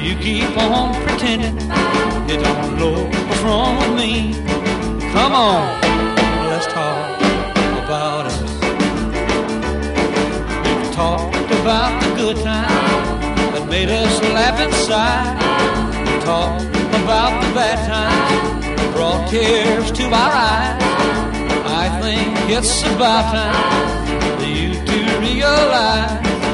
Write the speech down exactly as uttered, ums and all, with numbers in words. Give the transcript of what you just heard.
You keep on pretending you don't know what's wrong with me. Come on, let's talk about us. We've talked about the good times that made us laugh inside. We've talked about the bad times that brought tears to our eyes. I think it's about time that you two realize